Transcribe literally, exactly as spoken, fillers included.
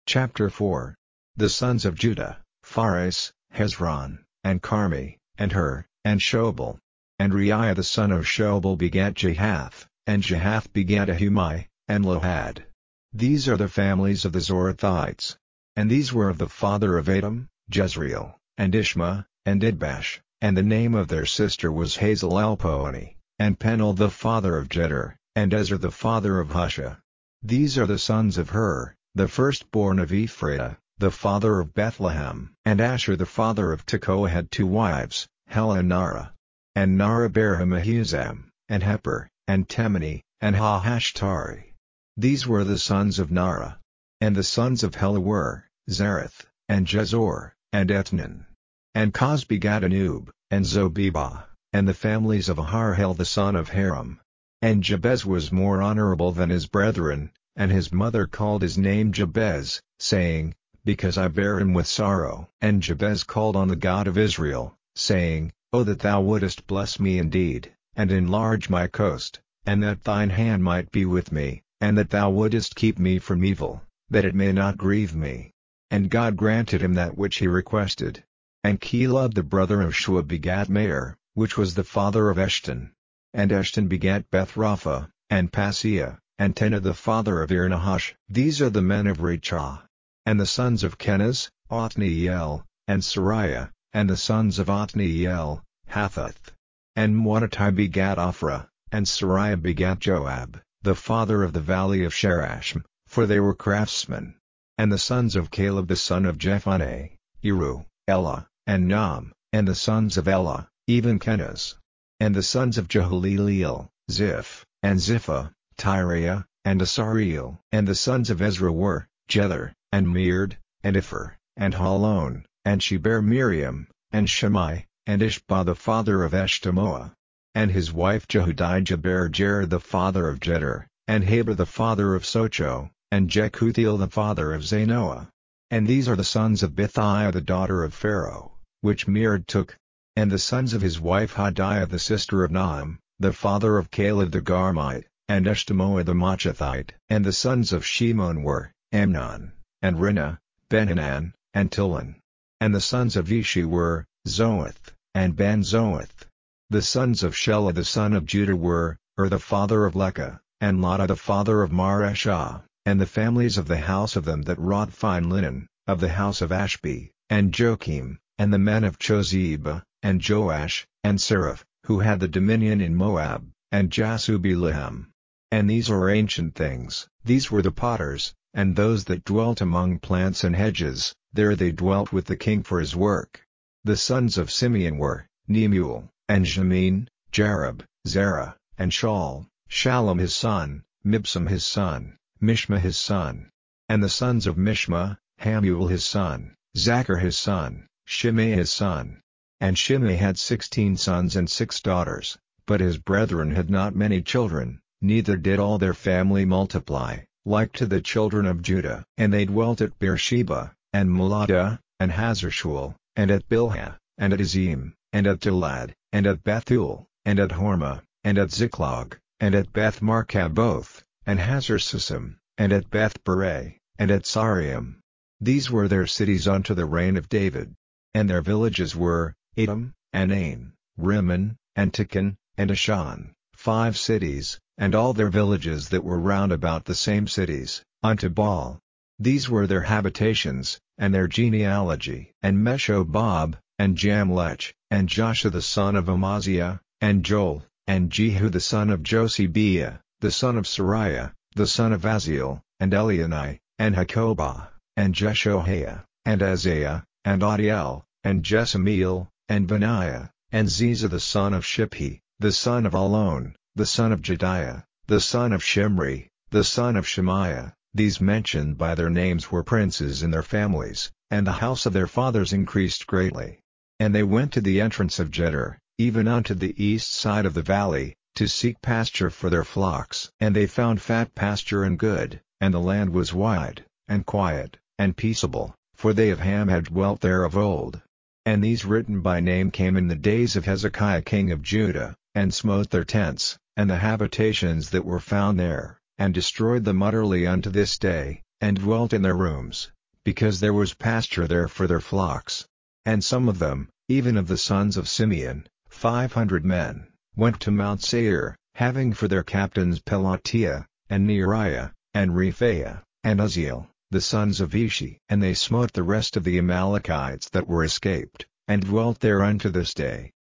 Chapter four. The sons of Judah, Phares, Hezron, and Carmi, and Hur, and Shobal. And Reiah the son of Shobal begat Jahath, and Jahath begat Ahumai, and Lohad. These are the families of the Zorathites. And these were of the father of Adam, Jezreel, and Ishma, and Idbash, and the name of their sister was Hazel Elponi, and Penel the father of Jeter, and Ezer the father of Husha. These are the sons of Hur, the firstborn of Ephraim, the father of Bethlehem. And Asher the father of Tekoa had two wives, Helah and Nara. And Nara bare him Ahuzam, and Heper, and Temeni, and Hahashtari. These were the sons of Nara. And the sons of Helah were, Zareth, and Jezor, and Etnan. And Koz begat Anub, and Zobebah, and the families of Aharhel the son of Haram. And Jabez was more honorable than his brethren, and his mother called his name Jabez, saying, Because I bare him with sorrow. And Jabez called on the God of Israel, saying, O that thou wouldest bless me indeed, and enlarge my coast, and that thine hand might be with me, and that thou wouldest keep me from evil, that it may not grieve me. And God granted him that which he requested. And Chelub the brother of Shua begat Meir, which was the father of Eshton. And Eshton begat Bethrapha, and Paseah, and Tenah the father of Ir-Nahash. These are the men of Rechah. And the sons of Kenaz, Othniel, and Sariah, and the sons of Othniel, Hathath. And Moadattai begat Ophrah, and Sariah begat Joab, the father of the valley of Sherashim, for they were craftsmen. And the sons of Caleb the son of Jephunneh, Eru, Elah, and Nam, and the sons of Elah, even Kenaz. And the sons of Jehaleleel, Ziph, and Ziphah, Tyriah, and Asareel. And the sons of Ezra were, Jether, and Meerd, and Ipher, and Halon, and she bare Miriam, and Shammai, and Ishbah the father of Eshtemoa. And his wife Jehudijah bare Jared the father of Jeter, and Heber the father of Socho, and Jekuthiel the father of Zanoah. And these are the sons of Bithiah the daughter of Pharaoh, which Meerd took. And the sons of his wife Hodiah the sister of Naam, the father of Caleb the Garmite, and Eshtemoa the Maachathite. And the sons of Shimon were, Amnon, and Rinnah, Ben-Hanan, and Tilon. And the sons of Ishi were, Zoeth, and Ben-Zoeth. The sons of Shelah the son of Judah were, Ur the father of Lekah, and Ladah the father of Mareshah. And the families of the house of them that wrought fine linen, of the house of Ashbi, and Joachim, and the men of Chozeba, and Joash, and Seraph, who had the dominion in Moab, and Jasubelehem. And these are ancient things. These were the potters, and those that dwelt among plants and hedges, there they dwelt with the king for his work. The sons of Simeon were, Nemuel, and Jamin, Jareb, Zerah, and Shaul, Shallum his son, Mibsam his son, Mishma his son. And the sons of Mishma, Hamuel his son, Zachar his son, Shimei his son. And Shimei had sixteen sons and six daughters, but his brethren had not many children, neither did all their family multiply, like to the children of Judah. And they dwelt at Beersheba, and Moladah, and Hazarshual, and at Bilhah, and at Azim, and at Gilad, and at Bethul, and at Hormah, and at Ziklag, and at Beth Marcaboth, and Hazar-Susim, and at Beth-Beret, and at Sarium. These were their cities unto the reign of David. And their villages were, Edom, and Ain, Rimmon, and Tickon, and Ashan, five cities, and all their villages that were round about the same cities, unto Baal. These were their habitations, and their genealogy. And Meshobab, and Jamlech, and Joshua the son of Amaziah, and Joel, and Jehu the son of Josebiah, the son of Sariah, the son of Aziel, and Elionai, and Hakobah, and Jeshohaiah, and Azariah, and Adiel, and Jesamiel, and Benaiah, and Ziza the son of Shiphi, the son of Alon, the son of Jediah, the son of Shimri, the son of Shemaiah. These mentioned by their names were princes in their families, and the house of their fathers increased greatly. And they went to the entrance of Jeter, even unto the east side of the valley, to seek pasture for their flocks. And they found fat pasture and good, and the land was wide, and quiet, and peaceable, for they of Ham had dwelt there of old. And these written by name came in the days of Hezekiah king of Judah, and smote their tents, and the habitations that were found there, and destroyed them utterly unto this day, and dwelt in their rooms, because there was pasture there for their flocks. And some of them, even of the sons of Simeon, five hundred men, went to Mount Seir, having for their captains Pelatiah, and Neariah, and Rephaiah, and Uzziel, the sons of Ishi. And they smote the rest of the Amalekites that were escaped, and dwelt there unto this day.